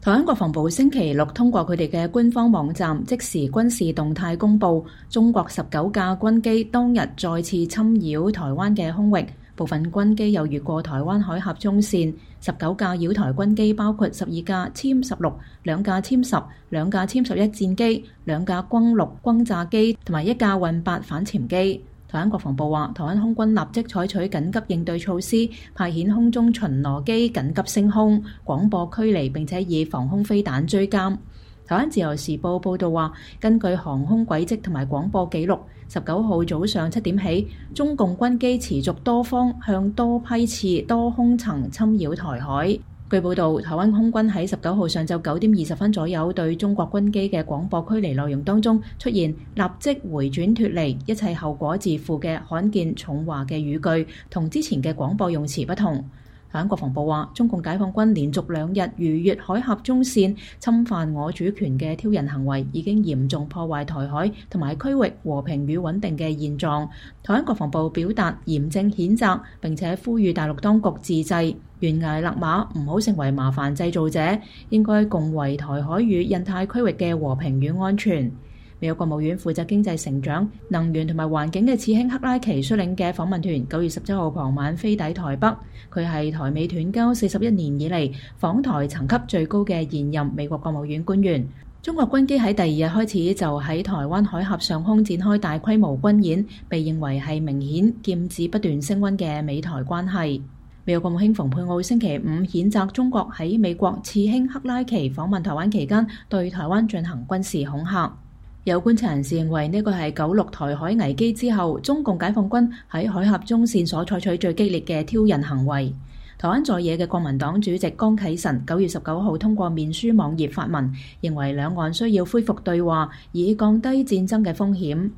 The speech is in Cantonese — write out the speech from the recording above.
台灣國防部星期六通過佢哋嘅官方網站即時軍事動態公佈，中國19架軍機當日再次侵擾台灣嘅空域，部分軍機又越過台灣海峽中線。19架擾台軍機包括12架殲16、2架殲10、2架殲11戰機、2架轟6轟炸機同埋1架運8反潛機。台灣國防部話，台灣空軍立即採取緊急應對措施，派遣空中巡邏機緊急升空、廣播驅離，並且以防空飛彈追監。台灣自由時報報導話，根據航空軌跡同埋廣播記錄，19號早上7點起，中共軍機持續多方向多批次多空層侵擾台海。據報導，台灣空軍喺19號上晝9點20分左右對中國軍機嘅廣播驅離內容當中出現立即回轉脫離、一切後果自負嘅罕見重華嘅語句，同之前嘅廣播用詞不同。台灣國防部話，中共解放軍連續2日逾越海峽中線侵犯我主權嘅挑釁行為，已經嚴重破壞台海同埋區域和平與穩定嘅現狀。台灣國防部表達嚴正譴責，並且呼籲大陸當局自制，懸崖勒馬，唔好成為麻煩製造者，應該共為台海與印太區域嘅和平與安全。美國國務院負責經濟成長、能源同埋環境嘅次卿克拉奇率領嘅訪問團9月17號傍晚飛抵台北。佢係台美斷交41年以嚟訪台層級最高嘅現任美國國務院官員。中國軍機喺第2日開始就喺台灣海峽上空展開大規模軍演，被認為係明顯劍指不斷升溫嘅美台關係。美國國務卿蓬佩奧星期五譴責中國喺美國次卿克拉奇訪問台灣期間對台灣進行軍事恐嚇。有觀察人士認為呢個係96台海危機之後，中共解放軍喺海峽中線所採取最激烈嘅挑釁行為。台灣在野嘅國民黨主席江啟臣9月19號通過面書網頁發文，認為兩岸需要恢復對話，以降低戰爭嘅風險。